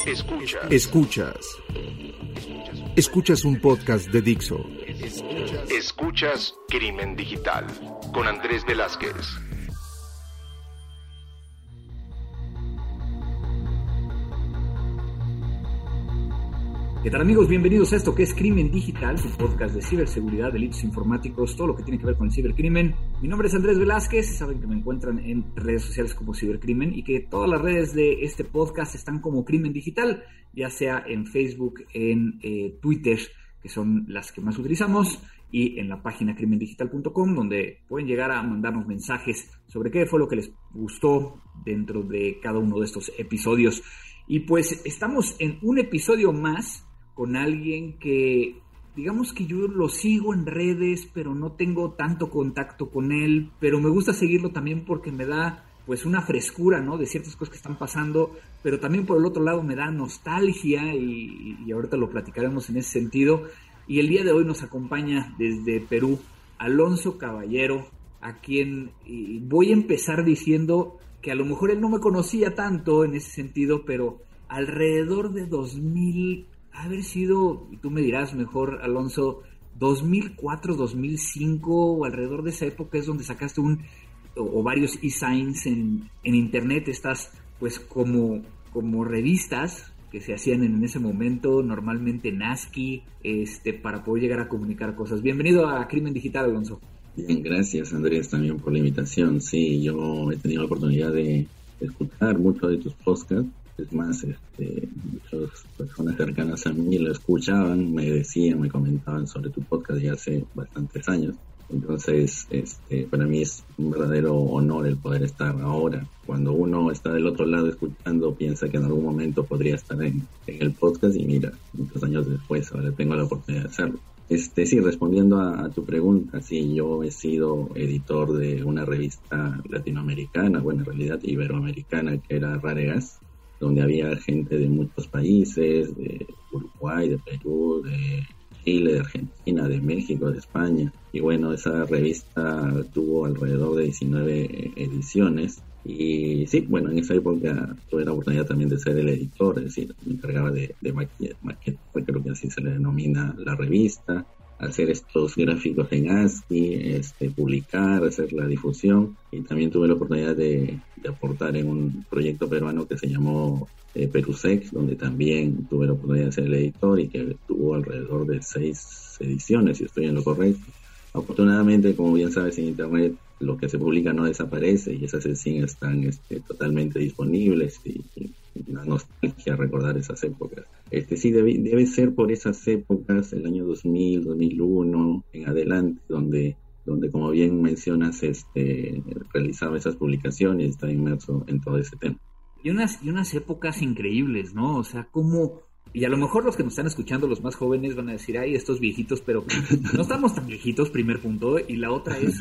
Escuchas un podcast de Dixo. Escuchas Crimen Digital con Andrés Velázquez. ¿Qué tal, amigos? Bienvenidos a esto que es Crimen Digital, su podcast de ciberseguridad, delitos informáticos, todo lo que tiene que ver con el cibercrimen. Mi nombre es Andrés Velázquez, saben que me encuentran en redes sociales como Cibercrimen y que todas las redes de este podcast están como Crimen Digital, ya sea en Facebook, en Twitter, que son las que más utilizamos, y en la página crimendigital.com, donde pueden llegar a mandarnos mensajes sobre qué fue lo que les gustó dentro de cada uno de estos episodios. Y pues estamos en un episodio más con alguien que, digamos que yo lo sigo en redes, pero no tengo tanto contacto con él, pero me gusta seguirlo también porque me da pues una frescura, ¿no?, de ciertas cosas que están pasando, pero también por el otro lado me da nostalgia y ahorita lo platicaremos en ese sentido. Y el día de hoy nos acompaña desde Perú Alonso Caballero, a quien voy a empezar diciendo que a lo mejor él no me conocía tanto en ese sentido, pero alrededor de 2000, haber sido, y tú me dirás mejor, Alonso, 2004, 2005, o alrededor de esa época es donde sacaste varios e-signs en internet, estas pues como revistas que se hacían en ese momento, normalmente en ASCII, para poder llegar a comunicar cosas. Bienvenido a Crimen Digital, Alonso. Bien, gracias Andrés también por la invitación. Sí, yo he tenido la oportunidad de escuchar mucho de tus podcasts. Es más, muchas personas cercanas a mí lo escuchaban, me decían, me comentaban sobre tu podcast ya hace bastantes años. Entonces, para mí es un verdadero honor el poder estar ahora. Cuando uno está del otro lado escuchando, piensa que en algún momento podría estar en el podcast y mira, muchos años después ahora tengo la oportunidad de hacerlo. Sí, respondiendo a tu pregunta, sí, yo he sido editor de una revista latinoamericana, bueno, en realidad iberoamericana, que era Raregas, donde había gente de muchos países, de Uruguay, de Perú, de Chile, de Argentina, de México, de España. Y bueno, esa revista tuvo alrededor de 19 ediciones. Y sí, bueno, en esa época tuve la oportunidad también de ser el editor, es decir, me encargaba de maquetar, creo que así se le denomina la revista, hacer estos gráficos en ASCII, publicar, hacer la difusión, y también tuve la oportunidad de aportar en un proyecto peruano que se llamó Perusec, donde también tuve la oportunidad de ser el editor y que tuvo alrededor de 6 ediciones, si estoy en lo correcto. Afortunadamente, como bien sabes, en internet lo que se publica no desaparece y esas ediciones están totalmente disponibles y una nostalgia recordar esas épocas. Sí, debe ser por esas épocas, el año 2000, 2001 en adelante, donde como bien mencionas, realizaba esas publicaciones y estaba inmerso en todo ese tema. Y unas épocas increíbles, ¿no? O sea, como... Y a lo mejor los que nos están escuchando, los más jóvenes, van a decir, ay, estos viejitos, pero no estamos tan viejitos, primer punto. Y la otra es,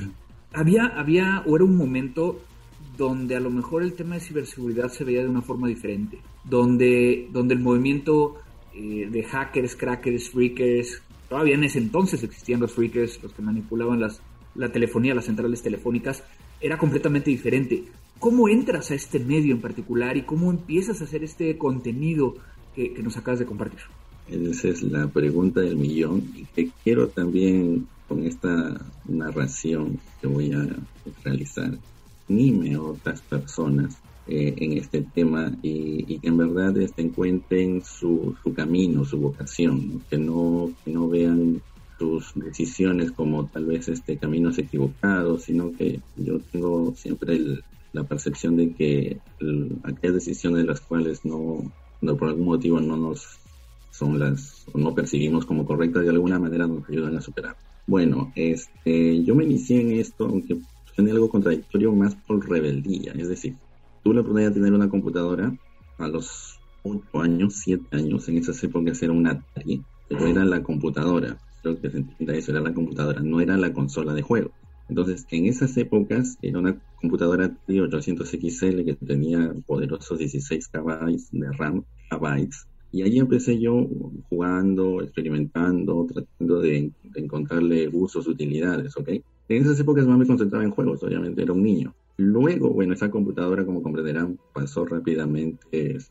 había o era un momento donde a lo mejor el tema de ciberseguridad se veía de una forma diferente, donde el movimiento de hackers, crackers, freakers, todavía en ese entonces existían los freakers, los que manipulaban la telefonía, las centrales telefónicas, era completamente diferente. ¿Cómo entras a este medio en particular y cómo empiezas a hacer este contenido que nos acabas de compartir? Esa es la pregunta del millón, y que quiero también con esta narración que voy a realizar anime a otras personas en este tema y que en verdad encuentren su camino, su vocación, ¿no? Que no vean sus decisiones como tal vez caminos equivocados, sino que yo tengo siempre la percepción de que aquellas decisiones de las cuales no por algún motivo no nos son o no percibimos como correctas, de alguna manera nos ayudan a superar. Bueno, yo me inicié en esto, aunque suene algo contradictorio, más por rebeldía. Es decir, tuve la oportunidad de tener una computadora a los 8 años, 7 años. En esas épocas era una Atari, pero era la computadora. Creo que se entienda eso, era la computadora, no era la consola de juego. Entonces, en esas épocas era una computadora Atari 800XL que tenía poderosos 16 KB de RAM, gigabytes. Y ahí empecé yo jugando, experimentando, tratando de encontrarle usos, utilidades, ¿ok? En esas épocas más me concentraba en juegos, obviamente era un niño. Luego, bueno, esa computadora, como comprenderán, pasó rápidamente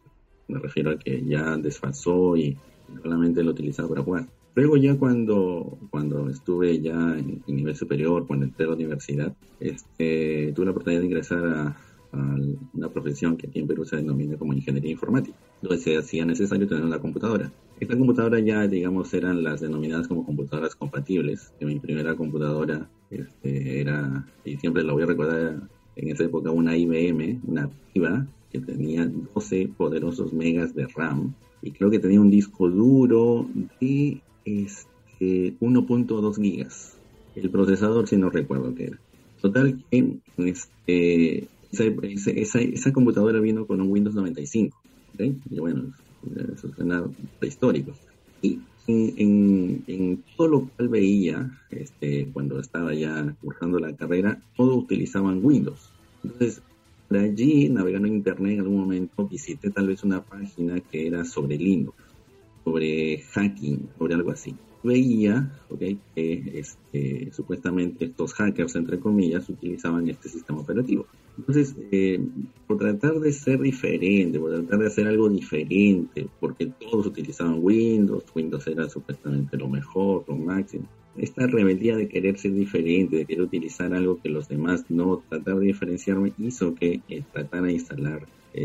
Me refiero a que ya desfasó y solamente lo utilizaba para jugar. Luego ya cuando estuve ya en nivel superior, cuando entré a la universidad, tuve la oportunidad de ingresar a una profesión que aquí en Perú se denomina como ingeniería informática, donde se hacía necesario tener una computadora. Esta computadora ya, digamos, eran las denominadas como computadoras compatibles, que mi primera computadora era, y siempre la voy a recordar, en esa época una IBM, una PIBA, que tenía 12 poderosos megas de RAM, y creo que tenía un disco duro de 1.2 gigas. El procesador, si no recuerdo qué era. Total que esa computadora vino con un Windows 95, ¿okay? Y bueno, eso suena prehistórico. Y en todo lo cual veía, cuando estaba ya cursando la carrera, todo utilizaban Windows. Entonces, por allí, navegando en internet, en algún momento visité tal vez una página que era sobre Linux, sobre hacking, sobre algo así. Veía, ¿okay?, que supuestamente estos hackers, entre comillas, utilizaban este sistema operativo. Entonces, por tratar de ser diferente, por tratar de hacer algo diferente, porque todos utilizaban Windows era supuestamente lo mejor, lo máximo. Esta rebeldía de querer ser diferente, de querer utilizar algo que los demás no, tratar de diferenciarme, hizo que tratara de instalar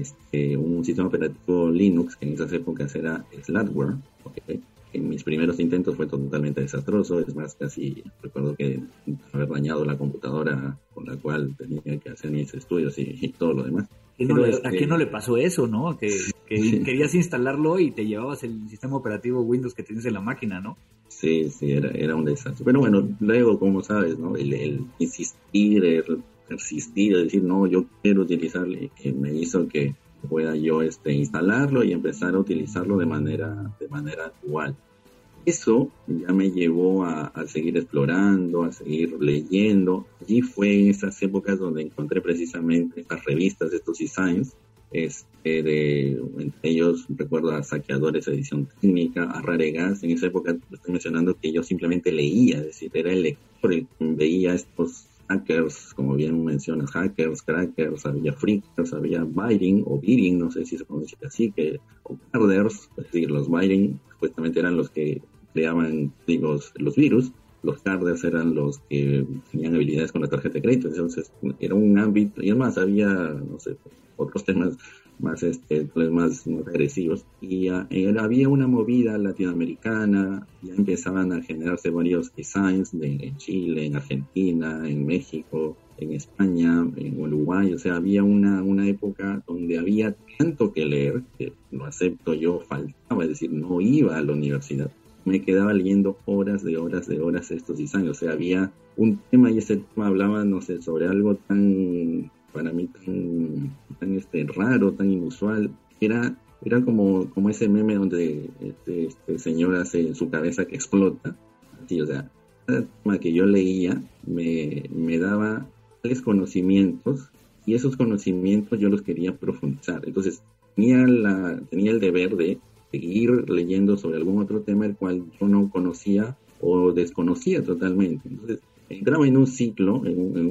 un sistema operativo Linux, que en esas épocas era Slackware, ¿okay? En mis primeros intentos fue totalmente desastroso, es más, casi recuerdo que haber dañado la computadora con la cual tenía que hacer mis estudios y todo lo demás. ¿A quién no le pasó eso, no? Que querías instalarlo y te llevabas el sistema operativo Windows que tienes en la máquina, ¿no? Sí, era un desastre. Pero bueno, luego, como sabes, ¿no? El insistir, el persistir, el decir, no, yo quiero utilizarlo, que me hizo que pueda yo instalarlo y empezar a utilizarlo de manera actual. Eso ya me llevó a seguir explorando, a seguir leyendo. Allí fue en esas épocas donde encontré precisamente estas revistas, estos e-science, entre ellos recuerdo a Saqueadores Edición Técnica, a Raregas. En esa época estoy mencionando que yo simplemente leía, es decir, era el lector el que veía estos hackers, como bien mencionas, hackers, crackers, había freakers, había biting o beating, no sé si se pronuncia así, o carders, es decir, los biting supuestamente eran los que creaban, los virus, los carders eran los que tenían habilidades con la tarjeta de crédito. Entonces era un ámbito, y además había, no sé, otros temas más agresivos, y había una movida latinoamericana, ya empezaban a generarse varios designs en Chile, en Argentina, en México, en España, en Uruguay. O sea, había una época donde había tanto que leer, que lo acepto yo, faltaba, es decir, no iba a la universidad, me quedaba leyendo horas de horas estos designs. O sea, había un tema, y ese tema hablaba, no sé, sobre algo tan, para mí, tan raro, tan inusual. Era como ese meme donde este señor hace su cabeza que explota. Así, o sea, cada tema que yo leía me daba tales conocimientos, y esos conocimientos yo los quería profundizar. Entonces tenía el deber de seguir leyendo sobre algún otro tema el cual yo no conocía o desconocía totalmente. Entonces entraba en un ciclo, en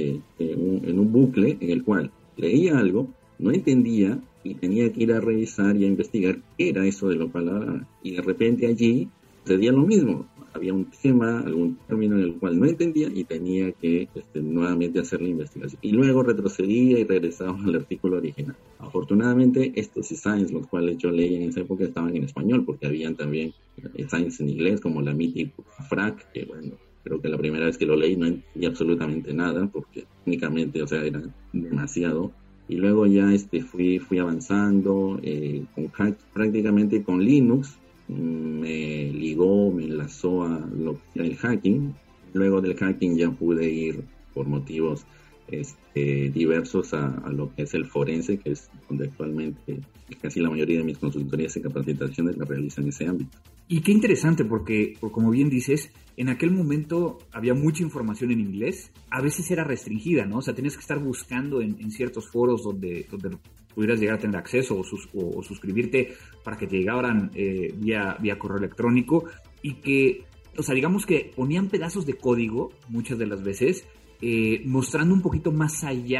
un bucle en el cual leía algo, no entendía y tenía que ir a revisar y a investigar qué era eso de la palabra, y de repente allí sucedía lo mismo. Había un tema, algún término en el cual no entendía y tenía que nuevamente hacer la investigación. Y luego retrocedía y regresaba al artículo original. Afortunadamente, estos e-science, los cuales yo leí en esa época, estaban en español, porque habían también e-science en inglés, como la mítica FRAC, que bueno, creo que la primera vez que lo leí no entendí absolutamente nada, porque técnicamente, o sea, era demasiado. Y luego ya fui avanzando prácticamente con Linux. Me enlazó a lo que era el hacking. Luego del hacking ya pude ir por motivos diversos a lo que es el forense, que es donde actualmente casi la mayoría de mis consultorías y capacitaciones la realizan en ese ámbito. Y qué interesante, porque como bien dices, en aquel momento había mucha información en inglés, a veces era restringida, ¿no? O sea, tenías que estar buscando en ciertos foros donde pudieras llegar a tener acceso o suscribirte para que te llegaran vía correo electrónico, y que, o sea, digamos que ponían pedazos de código muchas de las veces, mostrando un poquito más allá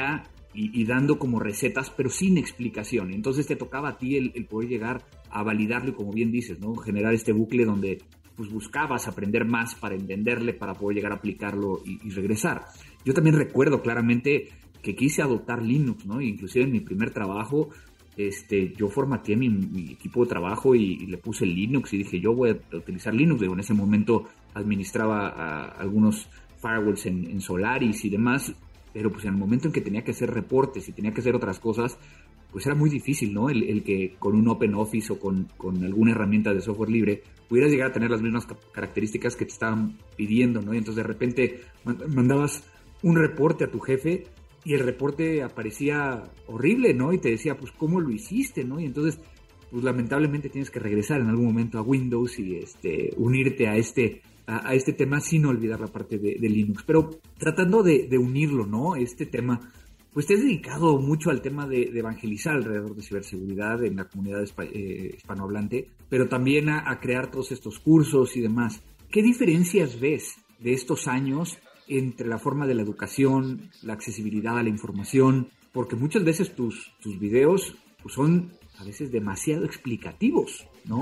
y dando como recetas, pero sin explicación. Entonces te tocaba a ti el poder llegar a validarlo y, como bien dices, ¿no? Generar este bucle donde pues buscabas aprender más para entenderle, para poder llegar a aplicarlo y regresar. Yo también recuerdo claramente que quise adoptar Linux, ¿no? Inclusive en mi primer trabajo, yo formateé mi equipo de trabajo y le puse Linux y dije, yo voy a utilizar Linux. En ese momento administraba algunos firewalls en Solaris y demás, pero pues en el momento en que tenía que hacer reportes y tenía que hacer otras cosas, pues era muy difícil, ¿no? El que con un OpenOffice o con alguna herramienta de software libre pudieras llegar a tener las mismas características que te estaban pidiendo, ¿no? Y entonces de repente mandabas un reporte a tu jefe y el reporte aparecía horrible, ¿no? Y te decía, pues, ¿cómo lo hiciste, no? Y entonces, pues, lamentablemente tienes que regresar en algún momento a Windows y unirte a este tema sin olvidar la parte de Linux. Pero tratando de unirlo, ¿no? Este tema, pues te has dedicado mucho al tema de evangelizar alrededor de ciberseguridad en la comunidad hispanohablante, pero también a crear todos estos cursos y demás. ¿Qué diferencias ves de estos años entre la forma de la educación, la accesibilidad a la información? Porque muchas veces tus videos pues, son a veces demasiado explicativos, ¿no?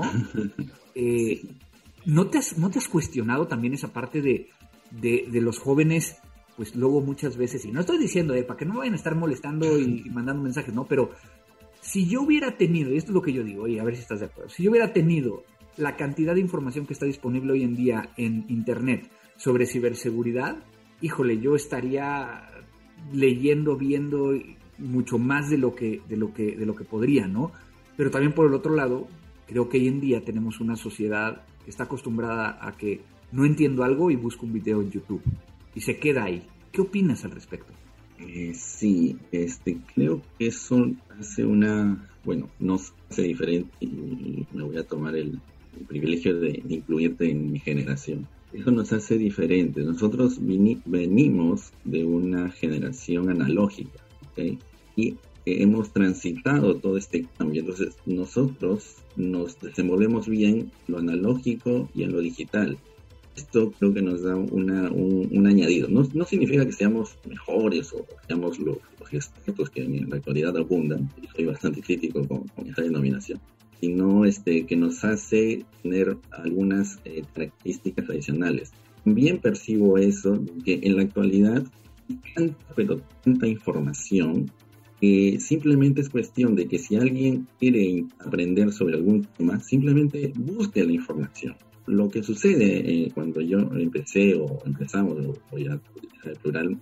¿No te has cuestionado también esa parte de los jóvenes? Pues luego muchas veces, y no estoy diciendo, para que no vayan a estar molestando y mandando mensajes, no, pero si yo hubiera tenido, y esto es lo que yo digo, y a ver si estás de acuerdo, si yo hubiera tenido la cantidad de información que está disponible hoy en día en Internet sobre ciberseguridad, híjole, yo estaría leyendo, viendo mucho más de lo que podría, ¿no? Pero también por el otro lado, creo que hoy en día tenemos una sociedad que está acostumbrada a que no entiendo algo y busco un video en YouTube y se queda ahí. ¿Qué opinas al respecto? Sí, creo que eso hace nos hace diferente y me voy a tomar el privilegio de incluirte en mi generación. Eso nos hace diferentes. Nosotros venimos de una generación analógica, ¿okay? Y hemos transitado todo este cambio. Entonces, nosotros nos desenvolvemos bien en lo analógico y en lo digital. Esto creo que nos da un añadido. No significa que seamos mejores o seamos los expertos que en la actualidad abundan, y soy bastante crítico con esa denominación, sino que nos hace tener algunas características adicionales. También percibo eso, que en la actualidad tanta información que simplemente es cuestión de que si alguien quiere aprender sobre algún tema, simplemente busque la información. Lo que sucede cuando yo empezamos, voy a utilizar el plural,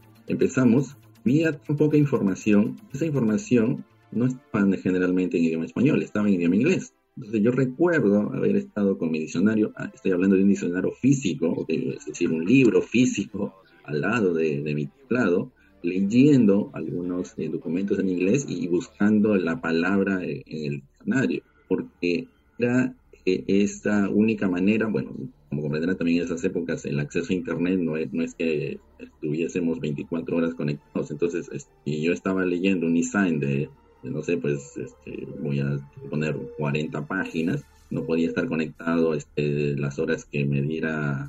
había tan poca información, esa información no estaba generalmente en idioma español, estaba en idioma inglés. Entonces yo recuerdo haber estado con mi diccionario, estoy hablando de un diccionario físico, es decir, un libro físico al lado de mi teclado, leyendo algunos documentos en inglés y buscando la palabra en el diccionario, porque era esta única manera. Bueno, como comprenderán también en esas épocas el acceso a internet no es que estuviésemos 24 horas conectados. Entonces yo estaba leyendo un e-sign de no sé, pues voy a poner 40 páginas, no podía estar conectado las horas que me diera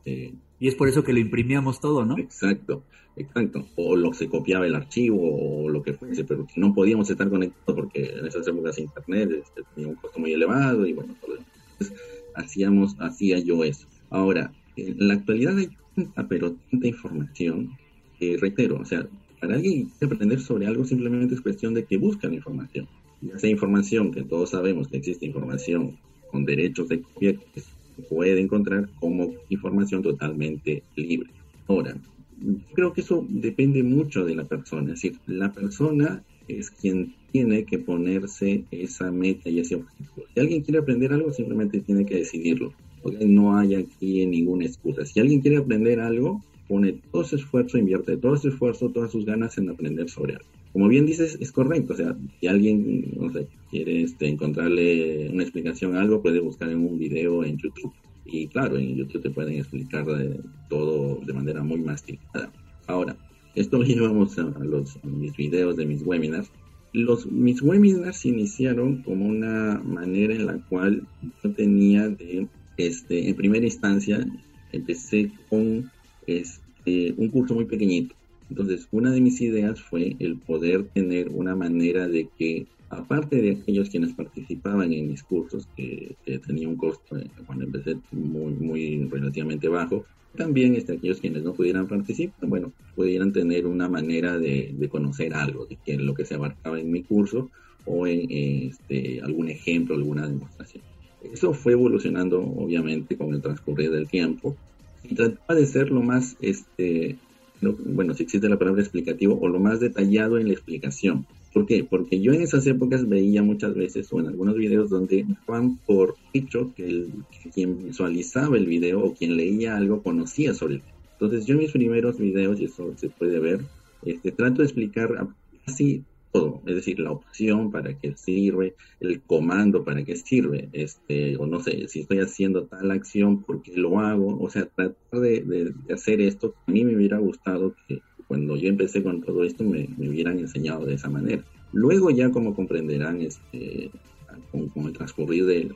y es por eso que lo imprimíamos todo, ¿no? Exacto, o se copiaba el archivo o lo que fuese, pero no podíamos estar conectados porque en esas épocas internet tenía un costo muy elevado y bueno, todo eso. Entonces hacía yo eso. Ahora, en la actualidad hay tanta información que, reitero, o sea, para alguien que quiere aprender sobre algo simplemente es cuestión de que busque la información. Ya sea información, que todos sabemos que existe información con derechos de copia, que se puede encontrar como información totalmente libre. Ahora, creo que eso depende mucho de la persona. Es decir, la persona es quien tiene que ponerse esa meta y ese objetivo. Si alguien quiere aprender algo, simplemente tiene que decidirlo. ¿Okay? No hay aquí ninguna excusa. Si alguien quiere aprender algo, pone todo su esfuerzo, invierte todo su esfuerzo, todas sus ganas en aprender sobre algo. Como bien dices, es correcto. O sea, si alguien, no sé, quiere encontrarle una explicación a algo, puede buscar en un video en YouTube. Y claro, en YouTube te pueden explicar todo de manera muy masticada. Ahora, esto lo llevamos a mis videos de mis webinars. Mis webinars iniciaron como una manera en la cual yo tenía en primera instancia, empecé con un curso muy pequeñito. Entonces, una de mis ideas fue el poder tener una manera de que, aparte de aquellos quienes participaban en mis cursos, que tenía un costo cuando empecé muy relativamente bajo, también aquellos quienes no pudieran participar, bueno, pudieran tener una manera de conocer algo de lo que se abarcaba en mi curso o en algún ejemplo, alguna demostración. Eso fue evolucionando, obviamente, con el transcurrir del tiempo, y trataba de ser lo más, si existe la palabra explicativo, o lo más detallado en la explicación. ¿Por qué? Porque yo en esas épocas veía muchas veces, o en algunos videos, donde daban por hecho que quien visualizaba el video o quien leía algo conocía sobre el video. Entonces yo en mis primeros videos, y eso se puede ver, trato de explicar casi todo, es decir, la opción para qué sirve, el comando para qué sirve, o no sé, si estoy haciendo tal acción, por qué lo hago, o sea, tratar de hacer esto. A mí me hubiera gustado que cuando yo empecé con todo esto me hubieran enseñado de esa manera. Luego ya, como comprenderán, con el transcurrir del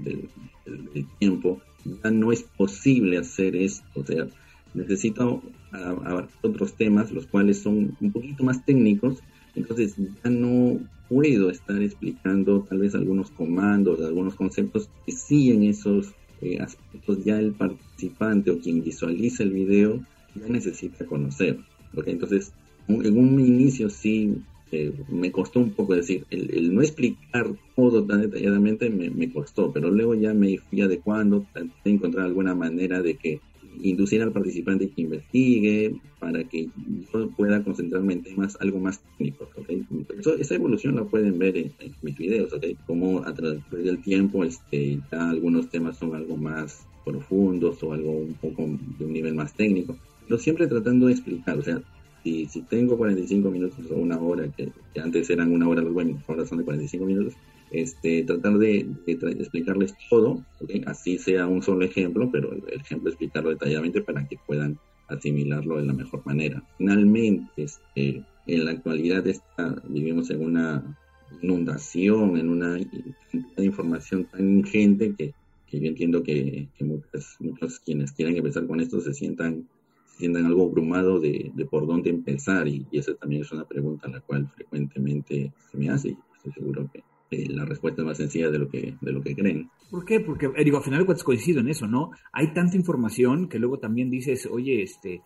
tiempo, ya no es posible hacer esto, o sea, necesito abarcar otros temas, los cuales son un poquito más técnicos. Entonces ya no puedo estar explicando tal vez algunos comandos, algunos conceptos que sí en esos aspectos ya el participante o quien visualiza el video ya necesita conocer. ¿Okay? Entonces, en un inicio sí me costó un poco, decir, el no explicar todo tan detalladamente me costó, pero luego ya me fui adecuando, traté de encontrar alguna manera de que inducir al participante que investigue para que yo pueda concentrarme en temas algo más técnicos, ¿okay? Esa evolución la pueden ver en mis videos, ¿okay? Como a través del tiempo ya algunos temas son algo más profundos o algo un poco de un nivel más técnico, pero siempre tratando de explicar, o sea, si tengo 45 minutos o una hora, que antes eran una hora los webinars, ahora son de 45 minutos, tratar de explicarles todo, ¿okay? Así sea un solo ejemplo, pero el ejemplo explicarlo detalladamente para que puedan asimilarlo de la mejor manera. Finalmente, en la actualidad vivimos en una inundación, en una cantidad de información tan ingente que yo entiendo que muchos quienes quieran empezar con esto se sientan algo abrumado de por dónde empezar, y esa también es una pregunta a la cual frecuentemente se me hace, y estoy seguro que la respuesta es más sencilla de lo que creen. ¿Por qué? Porque, al final de cuentas coincido en eso, ¿no? Hay tanta información que luego también dices, oye,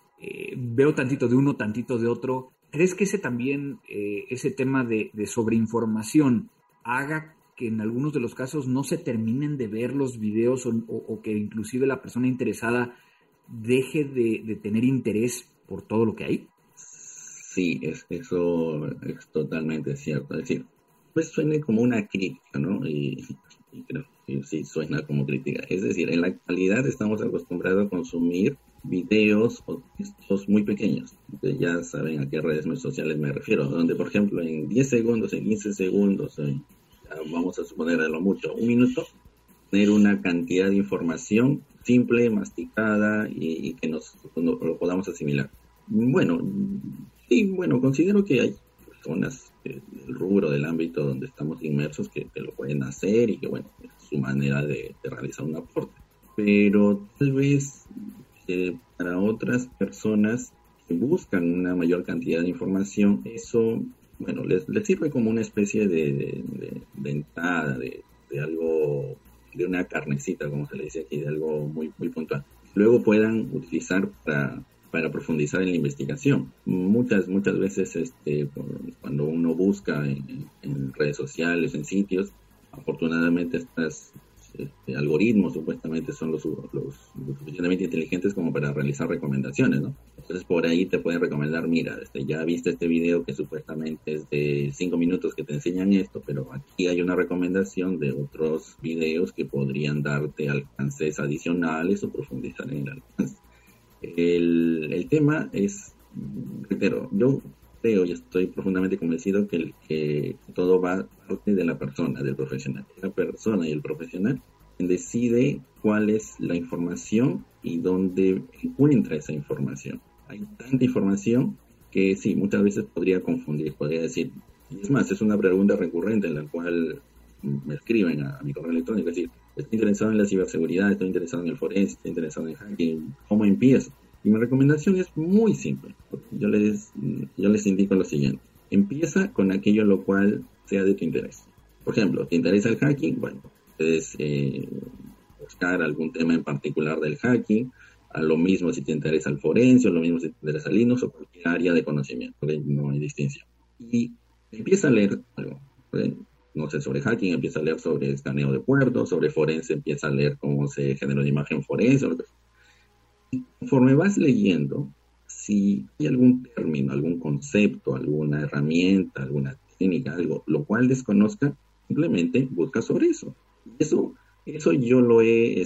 veo tantito de uno, tantito de otro. ¿Crees que ese tema de sobreinformación haga que en algunos de los casos no se terminen de ver los videos o que inclusive la persona interesada deje de tener interés por todo lo que hay? Sí, eso es totalmente cierto. Es decir, pues suena como una crítica, ¿no? Y creo que sí suena como crítica. Es decir, en la actualidad estamos acostumbrados a consumir videos o textos muy pequeños. Entonces ya saben a qué redes sociales me refiero, donde, por ejemplo, en 10 segundos, en 15 segundos, vamos a suponer a lo mucho, un minuto, tener una cantidad de información simple, masticada y que lo podamos asimilar. Bueno, considero que hay personas del rubro, del ámbito donde estamos inmersos que lo pueden hacer y que, bueno, es su manera de realizar un aporte. Pero tal vez para otras personas que buscan una mayor cantidad de información, eso, bueno, les sirve como una especie de entrada, de algo, de una carnecita, como se le dice aquí, de algo muy, muy puntual. Luego puedan utilizar para profundizar en la investigación. Muchas veces cuando uno busca en redes sociales, en sitios, afortunadamente estos algoritmos supuestamente son los suficientemente inteligentes como para realizar recomendaciones, ¿no? Entonces por ahí te pueden recomendar, mira, ya viste este video que supuestamente es de 5 minutos que te enseñan esto, pero aquí hay una recomendación de otros videos que podrían darte alcances adicionales o profundizar en el alcance. El tema es, reitero, yo creo y estoy profundamente convencido que todo va parte de la persona, del profesional. La persona y el profesional decide cuál es la información y dónde encuentra esa información. Hay tanta información que sí, muchas veces podría confundir, podría decir, y es más, es una pregunta recurrente en la cual me escriben a mi correo electrónico, es decir, estoy interesado en la ciberseguridad, estoy interesado en el forense, estoy interesado en hacking, ¿cómo empiezo? Y mi recomendación es muy simple. Yo les indico lo siguiente. Empieza con aquello lo cual sea de tu interés. Por ejemplo, ¿te interesa el hacking? Bueno, puedes buscar algún tema en particular del hacking. A lo mismo si te interesa el forense, o lo mismo si te interesa Linux o cualquier área de conocimiento. ¿Okay? No hay distinción. Y empieza a leer algo. ¿Okay? No sé, sobre hacking empieza a leer sobre escaneo de puertos, sobre forense empieza a leer cómo se genera una imagen forense. Y conforme vas leyendo, si hay algún término, algún concepto, alguna herramienta, alguna técnica, algo, lo cual desconozca, simplemente busca sobre eso. Eso yo lo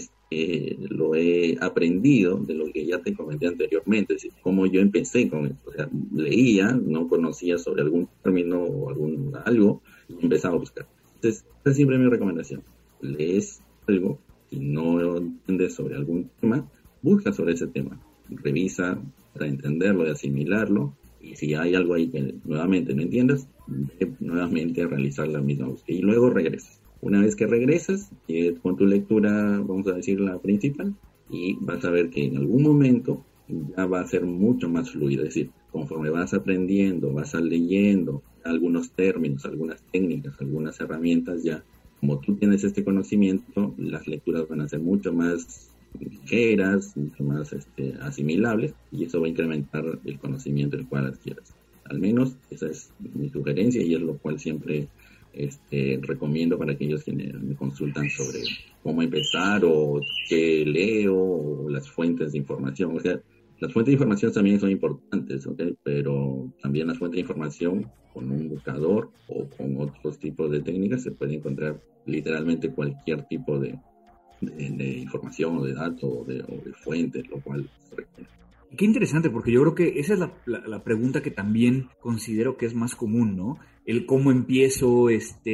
he aprendido de lo que ya te comenté anteriormente, es decir, cómo yo empecé con esto. O sea, leía, no conocía sobre algún término o algo, y empezaba a buscar. Entonces, esa es siempre mi recomendación. Lees algo, si no entiendes sobre algún tema, busca sobre ese tema. Revisa para entenderlo y asimilarlo. Y si hay algo ahí que nuevamente no entiendas, ve nuevamente a realizar la misma búsqueda. Y luego regresas. Una vez que regresas, con tu lectura, vamos a decir, la principal, y vas a ver que en algún momento ya va a ser mucho más fluido. Es decir, conforme vas aprendiendo, vas leyendo algunos términos, algunas técnicas, algunas herramientas, ya como tú tienes este conocimiento, las lecturas van a ser mucho más ligeras, mucho más asimilables, y eso va a incrementar el conocimiento el cual adquieras. Al menos esa es mi sugerencia y es lo cual siempre recomiendo para aquellos que me consultan sobre cómo empezar o qué leo o las fuentes de información. O sea, las fuentes de información también son importantes, ¿okay? Pero también las fuentes de información con un buscador o con otros tipos de técnicas se puede encontrar literalmente cualquier tipo de información o de datos o de fuentes, lo cual se requiere. Qué interesante, porque yo creo que esa es la pregunta que también considero que es más común, ¿no? El cómo empiezo,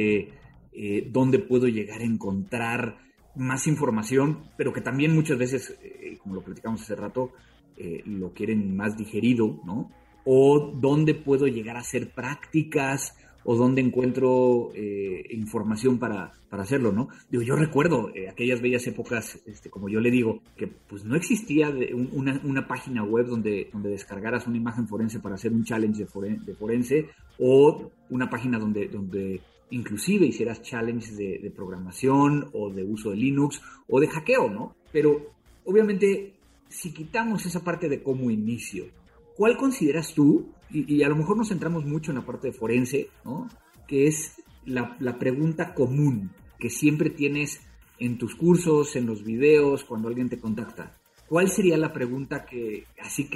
dónde puedo llegar a encontrar más información, pero que también muchas veces, como lo platicamos hace rato, lo quieren más digerido, ¿no? O dónde puedo llegar a hacer prácticas, o dónde encuentro información para hacerlo, ¿no? Digo, yo recuerdo aquellas bellas épocas, como yo le digo, que pues no existía una página web donde descargaras una imagen forense para hacer un challenge de forense, o una página donde inclusive hicieras challenges de programación, o de uso de Linux, o de hackeo, ¿no? Pero obviamente, si quitamos esa parte de cómo inicio, ¿cuál consideras tú? Y a lo mejor nos centramos mucho en la parte de forense, ¿no? Que es la pregunta común que siempre tienes en tus cursos, en los videos, cuando alguien te contacta. ¿Cuál sería la pregunta que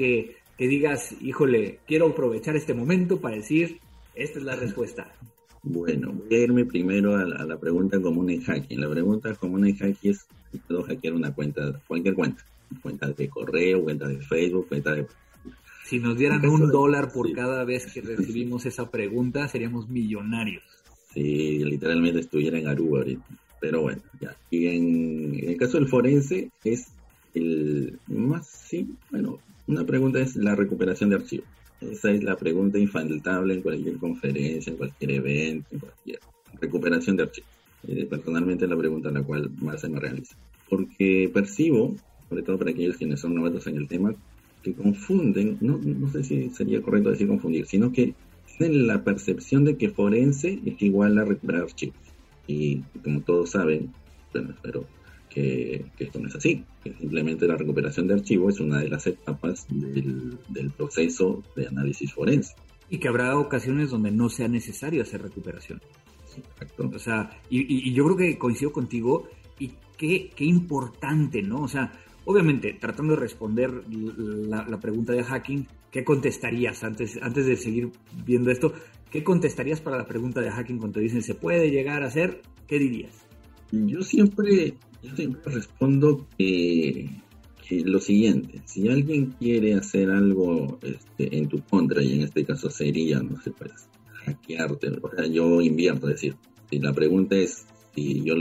digas, híjole, quiero aprovechar este momento para decir, esta es la respuesta? Bueno, voy a irme primero a la pregunta común en hacking. La pregunta común en hacking es si puedo hackear una cuenta, cualquier cuenta de correo, cuenta de Facebook, cuenta de... Si nos dieran $1 por cada vez que recibimos esa pregunta, seríamos millonarios. Sí, literalmente estuviera en Aruba ahorita. Pero bueno, ya. Y en el caso del forense es el más, sí, bueno, una pregunta es la recuperación de archivos. Esa es la pregunta infaltable en cualquier conferencia, en cualquier evento, en cualquier recuperación de archivos. Personalmente es la pregunta a la cual más se me realiza. Porque percibo, sobre todo para aquellos quienes son novatos en el tema, que confunden, no sé si sería correcto decir confundir, sino que tienen la percepción de que forense es igual a recuperar archivos. Y como todos saben, bueno, espero que esto no es así, que simplemente la recuperación de archivos es una de las etapas del proceso de análisis forense. Y que habrá ocasiones donde no sea necesario hacer recuperación. Sí, exacto. O sea, y yo creo que coincido contigo, y qué importante, ¿no? O sea, obviamente, tratando de responder la pregunta de hacking, ¿qué contestarías antes de seguir viendo esto? ¿Qué contestarías para la pregunta de hacking cuando te dicen ¿se puede llegar a hacer? ¿Qué dirías? Yo siempre respondo que lo siguiente: si alguien quiere hacer algo en tu contra, y en este caso sería, no sé, pues, hackearte, o sea, yo invierto, es decir, si la pregunta es si yo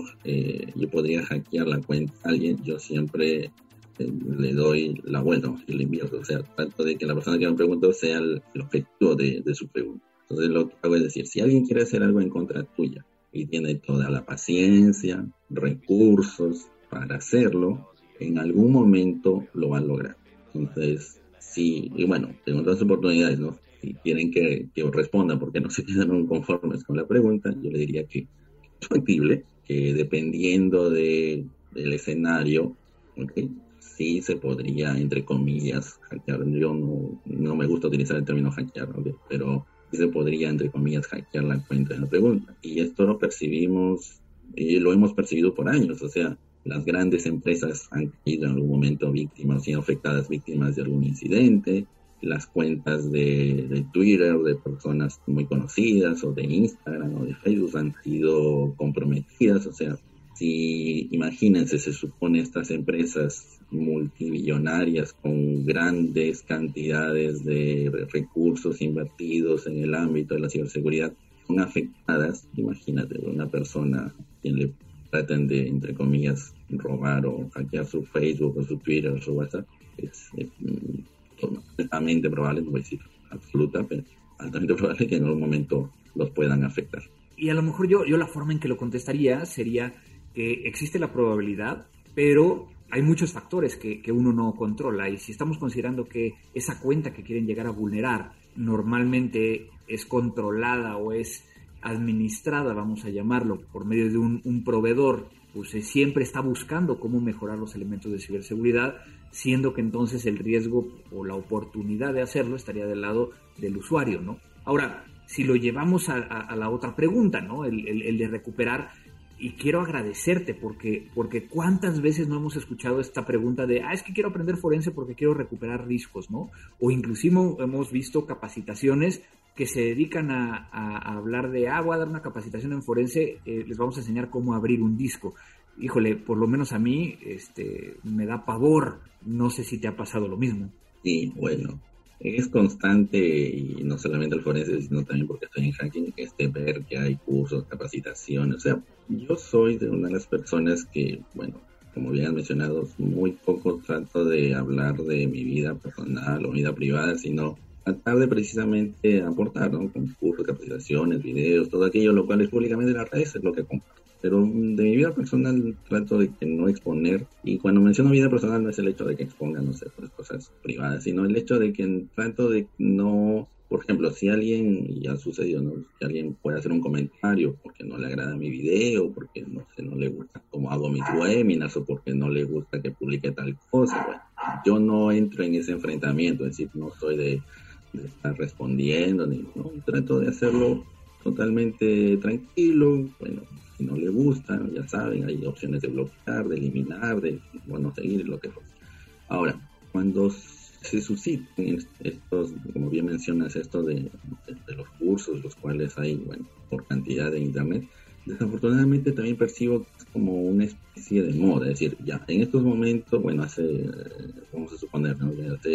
yo podría hackear la cuenta a alguien, yo siempre le doy la vuelta, y le invierto, o sea, tanto de que la persona que me preguntó sea el objetivo de su pregunta. Entonces lo que hago es decir, si alguien quiere hacer algo en contra tuya y tiene toda la paciencia, recursos para hacerlo, en algún momento lo va a lograr. Entonces, sí, y bueno, tengo otras oportunidades, ¿no? Si quieren que responda porque no se quedan conformes con la pregunta, yo le diría que es factible, que dependiendo del escenario, ¿okay? Sí se podría, entre comillas, hackear. Yo no me gusta utilizar el término hackear, ¿okay? Pero sí se podría, entre comillas, hackear la cuenta de la pregunta. Y esto lo percibimos, y lo hemos percibido por años, o sea, las grandes empresas han sido en algún momento víctimas, sido afectadas víctimas de algún incidente, las cuentas de Twitter de personas muy conocidas o de Instagram o de Facebook han sido comprometidas, o sea, si imagínense, se supone estas empresas multimillonarias con grandes cantidades de recursos invertidos en el ámbito de la ciberseguridad son afectadas, imagínate, una persona a quien le traten de, entre comillas, robar o hackear su Facebook o su Twitter o su WhatsApp, es altamente probable, no voy a decir absoluta, pero altamente probable que en algún momento los puedan afectar. Y a lo mejor yo la forma en que lo contestaría sería que existe la probabilidad, pero hay muchos factores que uno no controla, y si estamos considerando que esa cuenta que quieren llegar a vulnerar normalmente es controlada o es administrada, vamos a llamarlo, por medio de un proveedor, pues siempre está buscando cómo mejorar los elementos de ciberseguridad, siendo que entonces el riesgo o la oportunidad de hacerlo estaría del lado del usuario, ¿no? Ahora, si lo llevamos a la otra pregunta, ¿no? El de recuperar, y quiero agradecerte porque cuántas veces no hemos escuchado esta pregunta de, es que quiero aprender forense porque quiero recuperar discos, ¿no? O inclusive hemos visto capacitaciones que se dedican a hablar de, voy a dar una capacitación en forense, les vamos a enseñar cómo abrir un disco. Híjole, por lo menos a mí me da pavor. No sé si te ha pasado lo mismo. Sí, bueno, es constante, y no solamente el forense, sino también porque estoy en hacking, ver que hay cursos, capacitaciones. O sea, yo soy de una de las personas que, bueno, como bien han mencionado, muy poco trato de hablar de mi vida personal o vida privada, sino tratar de precisamente aportar, ¿no? Con cursos, capacitaciones, videos, todo aquello lo cual es públicamente en las redes, es lo que comparto. Pero de mi vida personal trato de que no exponer, y cuando menciono vida personal no es el hecho de que exponga, no sé, pues cosas privadas, sino el hecho de que trato de no, por ejemplo, si alguien, y ha sucedido, ¿no? Si alguien puede hacer un comentario porque no le agrada mi video, porque no sé, no le gusta cómo hago mis webinars, o porque no le gusta que publique tal cosa, bueno, yo no entro en ese enfrentamiento, es decir, no soy de estar respondiendo, no, trato de hacerlo totalmente tranquilo. Bueno, si no le gusta, ya saben, hay opciones de bloquear, de eliminar, de bueno, seguir lo que fuera. Ahora, cuando se susciten estos, como bien mencionas, esto de los cursos, los cuales hay, bueno, por cantidad de internet, desafortunadamente también percibo que es como una especie de moda, es decir, ya en estos momentos, bueno, vamos a suponer, ¿no?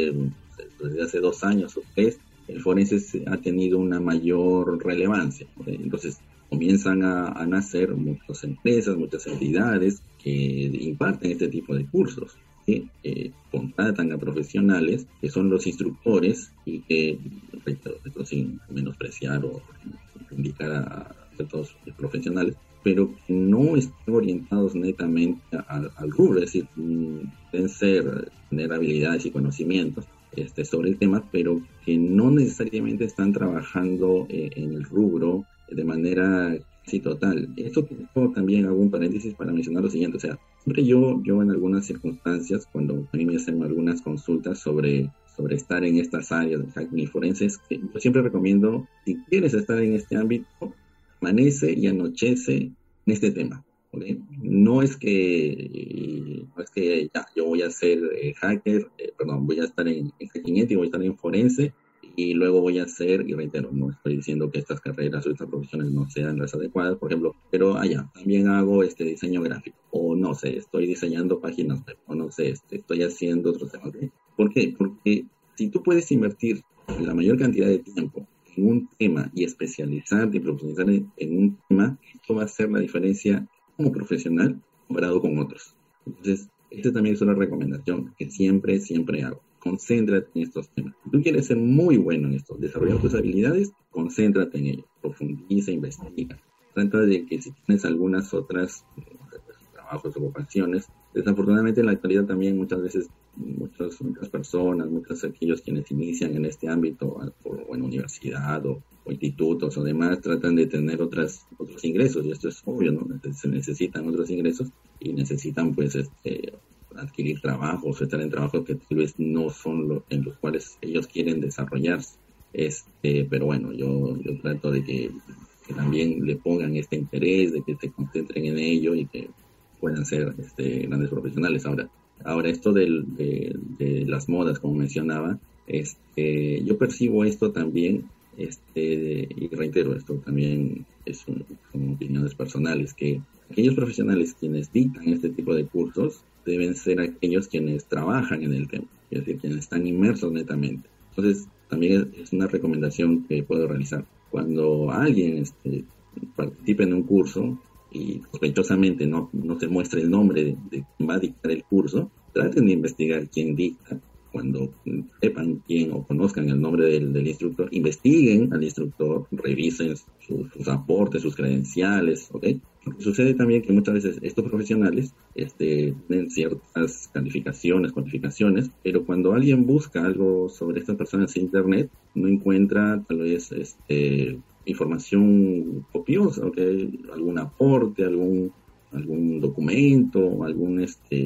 Desde hace 2 años o 3, el forense ha tenido una mayor relevancia, ¿no? Entonces comienzan a nacer muchas empresas, muchas entidades que imparten este tipo de cursos, que contratan a profesionales que son los instructores, y que, reitero, sin menospreciar o indicar a ciertos profesionales, pero que no están orientados netamente al rubro, es decir, pueden tener habilidades y conocimientos sobre el tema, pero que no necesariamente están trabajando en el rubro de manera casi total. Esto también hago un paréntesis para mencionar lo siguiente, o sea, siempre yo en algunas circunstancias, cuando a mí me hacen algunas consultas sobre estar en estas áreas de hacking y forenses, yo siempre recomiendo, si quieres estar en este ámbito, amanece y anochece en este tema. ¿Okay? No es que ya, yo voy a ser hacker, voy a estar en hacking ético, voy a estar en forense, y luego voy a hacer, y reitero, no estoy diciendo que estas carreras o estas profesiones no sean las adecuadas, por ejemplo, pero también hago diseño gráfico, o no sé, estoy diseñando páginas web, o no sé, estoy haciendo otros temas. ¿Okay? ¿Por qué? Porque si tú puedes invertir la mayor cantidad de tiempo en un tema y especializarte y profundizar en un tema, esto va a hacer la diferencia como profesional comparado con otros. Entonces, esta también es una recomendación que siempre hago. Concéntrate en estos temas. Si tú quieres ser muy bueno en esto, desarrollar tus habilidades, concéntrate en ello, profundiza, investiga. Trata de que si tienes algunas otras trabajos o ocupaciones, desafortunadamente en la actualidad también muchas veces muchas personas, muchos aquellos quienes inician en este ámbito o en universidad o institutos o demás, tratan de tener otros ingresos, y esto es obvio, ¿no? Se necesitan otros ingresos y necesitan pues adquirir trabajos o estar en trabajos que tal vez no son en los cuales ellos quieren desarrollarse. Pero bueno, yo trato de que también le pongan este interés, de que se concentren en ello y que puedan ser grandes profesionales. Ahora esto de las modas, como mencionaba, yo percibo esto también, y reitero, esto también son opiniones personales, que aquellos profesionales quienes dictan este tipo de cursos deben ser aquellos quienes trabajan en el tema, es decir, quienes están inmersos netamente. Entonces, también es una recomendación que puedo realizar. Cuando alguien participe en un curso y sospechosamente no se muestre el nombre de quien va a dictar el curso, traten de investigar quién dicta. Cuando sepan quién o conozcan el nombre del instructor, investiguen al instructor, revisen sus aportes, sus credenciales, ¿ok? Porque sucede también que muchas veces estos profesionales tienen ciertas cualificaciones, pero cuando alguien busca algo sobre estas personas en internet, no encuentra tal vez información copiosa, ¿ok? Algún aporte, algún documento, algún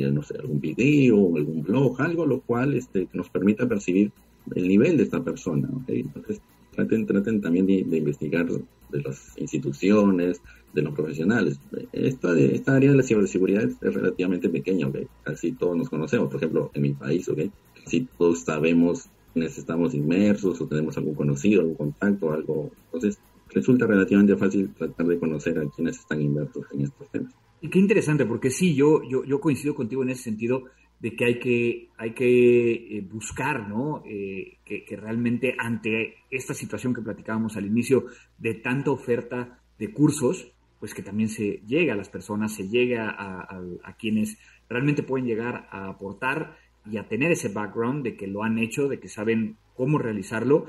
video, algún blog, algo lo cual que nos permita percibir el nivel de esta persona, ¿okay? Entonces traten también de investigar de las instituciones, de los profesionales. Esta área de la ciberseguridad es relativamente pequeña, ¿okay? Casi todos nos conocemos, por ejemplo, en mi país, ¿okay? Casi todos sabemos quiénes estamos inmersos o tenemos algún conocido, algún contacto, algo. Entonces resulta relativamente fácil tratar de conocer a quienes están inmersos en estos temas. Y qué interesante, porque sí, yo coincido contigo en ese sentido de que hay que buscar, ¿no? Que realmente ante esta situación que platicábamos al inicio de tanta oferta de cursos, pues que también se llegue a las personas, se llegue a quienes realmente pueden llegar a aportar y a tener ese background de que lo han hecho, de que saben cómo realizarlo,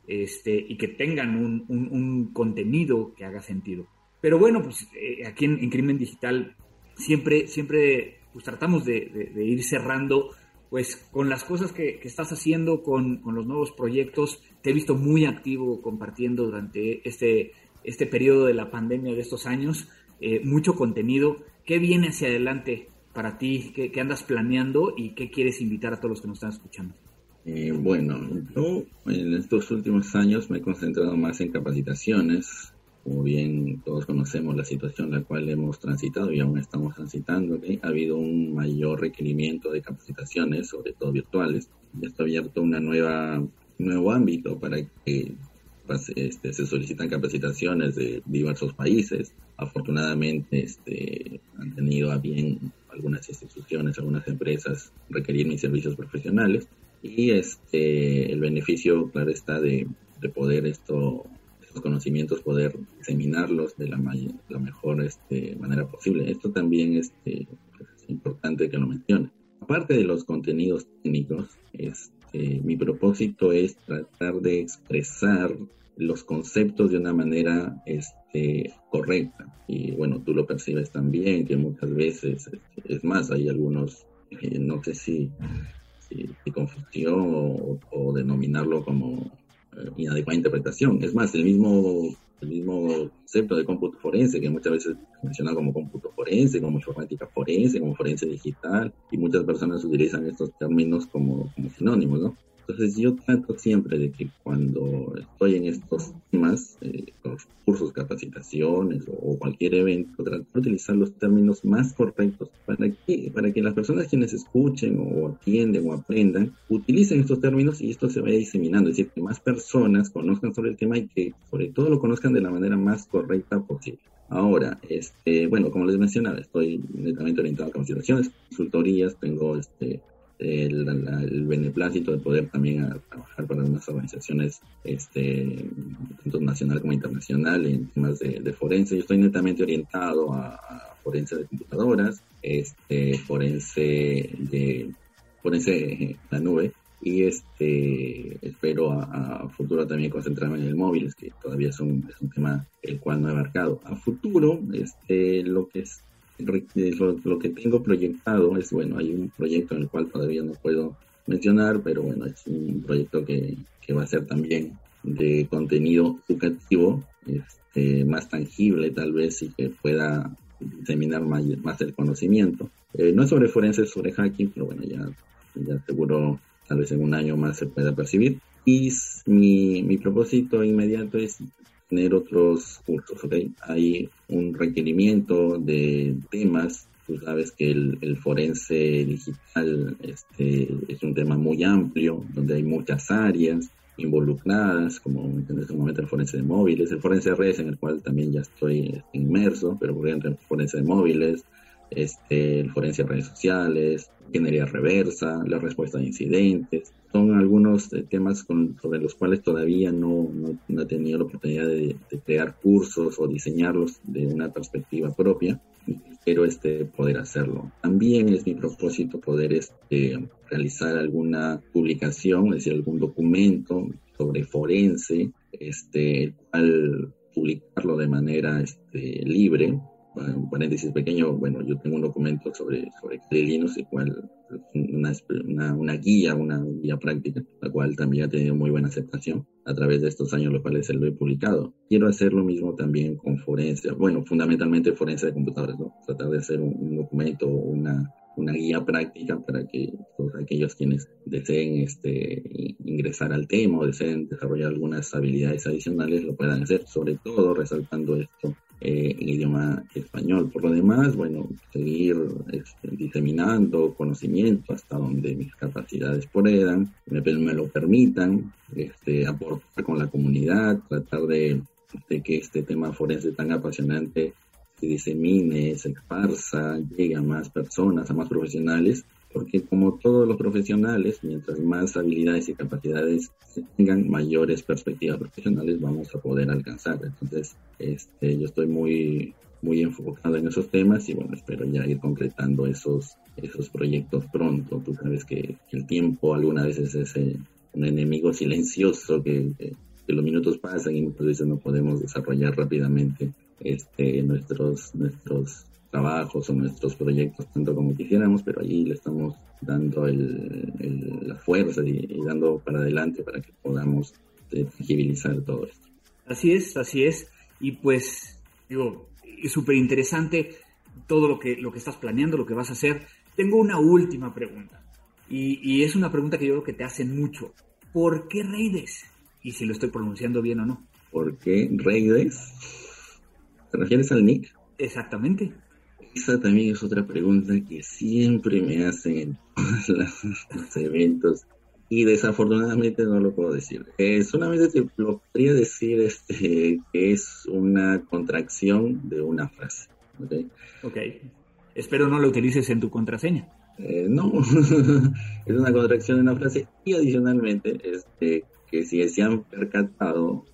y que tengan un contenido que haga sentido. Pero bueno, pues aquí en Crimen Digital siempre pues tratamos de ir cerrando pues con las cosas que estás haciendo, con los nuevos proyectos. Te he visto muy activo compartiendo durante este periodo de la pandemia de estos años, mucho contenido. ¿Qué viene hacia adelante para ti? ¿Qué andas planeando y qué quieres invitar a todos los que nos están escuchando? Bueno, yo en estos últimos años me he concentrado más en capacitaciones. Como bien todos conocemos la situación en la cual hemos transitado y aún estamos transitando, ¿okay? Ha habido un mayor requerimiento de capacitaciones, sobre todo virtuales. Ya está abierto un nuevo ámbito para que se solicitan capacitaciones de diversos países. Afortunadamente han tenido a bien algunas instituciones, algunas empresas requerir mis servicios profesionales, y el beneficio, claro, está de poder estos conocimientos, poder diseminarlos de la mejor manera posible. Esto también es importante que lo mencione. Aparte de los contenidos técnicos, mi propósito es tratar de expresar los conceptos de una manera correcta. Y bueno, tú lo percibes también, que muchas veces, es más, hay algunos, no sé si confusión o denominarlo como inadecuada interpretación. Es más, el mismo concepto de cómputo forense, que muchas veces es mencionado como cómputo forense, como informática forense, como forense digital, y muchas personas utilizan estos términos como sinónimos, ¿no? Entonces yo trato siempre de que cuando estoy en estos temas, los cursos, capacitaciones o cualquier evento, trato de utilizar los términos más correctos para que las personas quienes escuchen o atienden o aprendan, utilicen estos términos y esto se vaya diseminando, es decir, que más personas conozcan sobre el tema y que sobre todo lo conozcan de la manera más correcta posible. Ahora, bueno, como les mencionaba, estoy netamente orientado a capacitaciones, consultorías, tengo el beneplácito de poder también trabajar para unas organizaciones tanto nacional como internacional en temas de forense. Yo estoy netamente orientado a forense de computadoras, forense la nube, y espero a futuro también concentrarme en el móvil, que todavía es un tema el cual no he abarcado. A futuro, lo que Lo que tengo proyectado es, bueno, hay un proyecto en el cual todavía no puedo mencionar, pero bueno, es un proyecto que va a ser también de contenido educativo, más tangible tal vez, y que pueda diseminar más el conocimiento. No es sobre forenses, es sobre hacking, pero bueno, ya seguro tal vez en un año más se pueda percibir. Y mi propósito inmediato es tener otros cursos, ¿ok? Hay un requerimiento de temas. Tú sabes que el forense digital es un tema muy amplio, donde hay muchas áreas involucradas, como en este momento el forense de móviles, el forense de redes, en el cual también ya estoy inmerso, pero por ejemplo el forense de móviles, el forense de redes sociales, ingeniería reversa, la respuesta de incidentes. Son algunos temas sobre los cuales todavía no he tenido la oportunidad de crear cursos o diseñarlos de una perspectiva propia. Quiero poder hacerlo. También es mi propósito poder realizar alguna publicación, es decir, algún documento sobre forense, el cual publicarlo de manera libre. En paréntesis pequeño, bueno, yo tengo un documento sobre Linux, el cual una guía práctica, la cual también ha tenido muy buena aceptación a través de estos años, los cuales lo he publicado. Quiero hacer lo mismo también con forense, bueno, fundamentalmente forense de computadores, ¿no? Tratar de hacer un documento o una guía práctica para que todos aquellos quienes deseen ingresar al tema o deseen desarrollar algunas habilidades adicionales lo puedan hacer, sobre todo resaltando esto en idioma español. Por lo demás, bueno, seguir diseminando conocimiento hasta donde mis capacidades puedan, me lo permitan, aportar con la comunidad, tratar de que este tema forense tan apasionante se disemine, se esparza, llegue a más personas, a más profesionales, porque como todos los profesionales, mientras más habilidades y capacidades se tengan, mayores perspectivas profesionales vamos a poder alcanzar. Entonces, yo estoy muy, muy enfocado en esos temas y bueno, espero ya ir concretando esos proyectos pronto. Tú sabes que el tiempo algunas veces es un enemigo silencioso que los minutos pasan y muchas veces no podemos desarrollar rápidamente nuestros trabajos o nuestros proyectos tanto como quisiéramos, pero allí le estamos dando la fuerza y dando para adelante para que podamos tangibilizar todo esto. Así es, y pues digo, es súper interesante todo lo que estás planeando, lo que vas a hacer. Tengo una última pregunta, y es una pregunta que yo creo que te hacen mucho. ¿Por qué Reides? Y si lo estoy pronunciando bien o no. ¿Por qué Reides? ¿Te refieres al nick? Exactamente. Esa también es otra pregunta que siempre me hacen en todos los eventos y desafortunadamente no lo puedo decir. Solamente te lo podría decir que es una contracción de una frase. Ok. Espero no lo utilices en tu contraseña. No, es una contracción de una frase y adicionalmente que si se han percatado,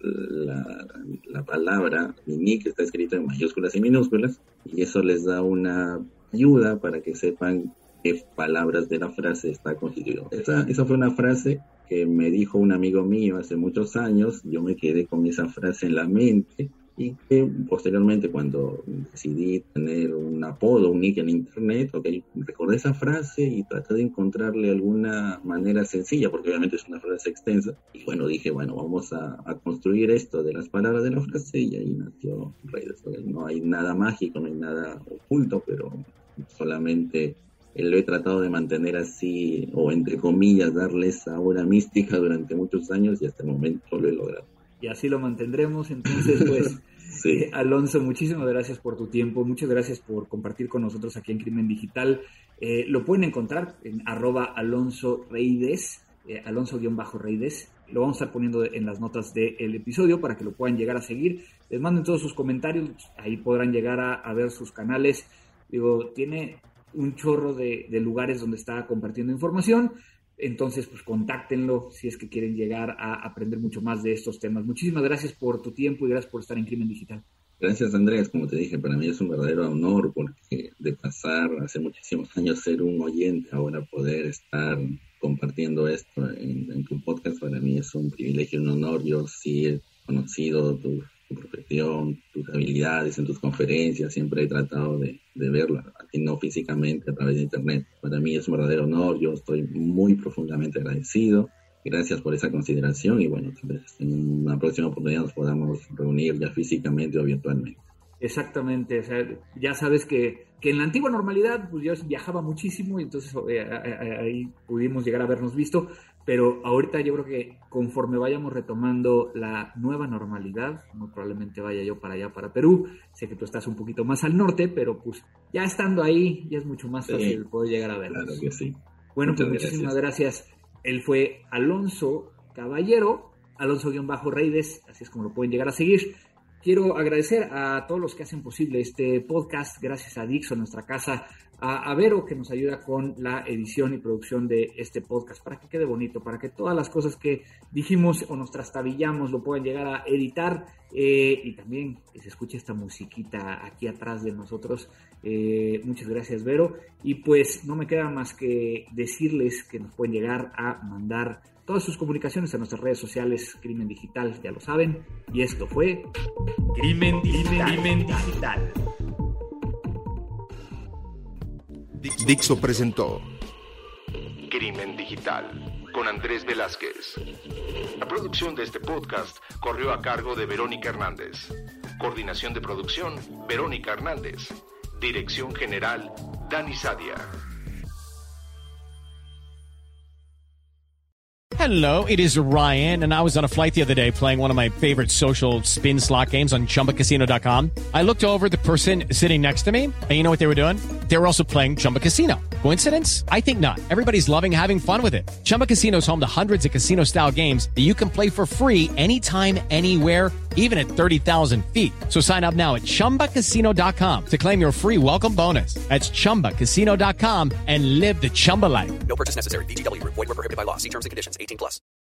la palabra, mi nick está escrito en mayúsculas y minúsculas, y eso les da una ayuda para que sepan qué palabras de la frase está constituido. Esa fue una frase que me dijo un amigo mío hace muchos años, yo me quedé con esa frase en la mente, y que posteriormente cuando decidí tener un apodo, un nick en internet, recordé esa frase y traté de encontrarle alguna manera sencilla, porque obviamente es una frase extensa, y dije, vamos a construir esto de las palabras de la frase, y ahí nació Reides. No hay nada mágico, no hay nada oculto, pero solamente lo he tratado de mantener así, o entre comillas, darle esa aura mística durante muchos años, y hasta el momento lo he logrado. Y así lo mantendremos, entonces pues sí. Alonso, muchísimas gracias por tu tiempo, muchas gracias por compartir con nosotros aquí en Crimen Digital. Lo pueden encontrar en @AlonsoReides, Alonso_Reides. Lo vamos a estar poniendo en las notas del episodio para que lo puedan llegar a seguir. Les manden todos sus comentarios, ahí podrán llegar a ver sus canales. Tiene un chorro de lugares donde está compartiendo información. Entonces, pues contáctenlo si es que quieren llegar a aprender mucho más de estos temas. Muchísimas gracias por tu tiempo y gracias por estar en Crimen Digital. Gracias, Andrés. Como te dije, para mí es un verdadero honor, porque de pasar hace muchísimos años ser un oyente, ahora poder estar compartiendo esto en tu podcast, para mí es un privilegio, un honor. Yo sí he conocido tu gestión, tus habilidades en tus conferencias, siempre he tratado de verlas, aquí no físicamente, a través de internet. Para mí es un verdadero honor, yo estoy muy profundamente agradecido. Gracias por esa consideración y bueno, tal vez en una próxima oportunidad nos podamos reunir ya físicamente o virtualmente. Exactamente, o sea, ya sabes que en la antigua normalidad pues yo viajaba muchísimo y entonces ahí pudimos llegar a habernos visto, pero ahorita yo creo que conforme vayamos retomando la nueva normalidad, muy probablemente vaya yo para allá, para Perú. Sé que tú estás un poquito más al norte, pero pues ya estando ahí ya es mucho más fácil poder llegar a vernos. Claro que sí. Bueno, pues muchísimas gracias. Él fue Alonso Caballero, Alonso-Reides, así es como lo pueden llegar a seguir. Quiero agradecer a todos los que hacen posible este podcast, gracias a Dixo, nuestra casa, a Vero, que nos ayuda con la edición y producción de este podcast, para que quede bonito, para que todas las cosas que dijimos o nos trastabillamos lo puedan llegar a editar, y también que se escuche esta musiquita aquí atrás de nosotros. Muchas gracias, Vero, y pues no me queda más que decirles que nos pueden llegar a mandar todas sus comunicaciones a nuestras redes sociales, Crimen Digital, ya lo saben. Y esto fue Crimen Digital. Dixo presentó Crimen Digital con Andrés Velázquez. La producción de este podcast corrió a cargo de Verónica Hernández. Coordinación de producción, Verónica Hernández. Dirección General, Dani Sadia. Hello, it is Ryan, and I was on a flight the other day playing one of my favorite social spin slot games on ChumbaCasino.com. I looked over at the person sitting next to me, and you know what they were doing? They were also playing Chumba Casino. Coincidence? I think not. Everybody's loving having fun with it. Chumba Casino is home to hundreds of casino-style games that you can play for free anytime, anywhere, even at 30,000 feet. So sign up now at ChumbaCasino.com to claim your free welcome bonus. That's ChumbaCasino.com and live the Chumba life. No purchase necessary. VGW. Void where prohibited by law. See terms and conditions. 18+.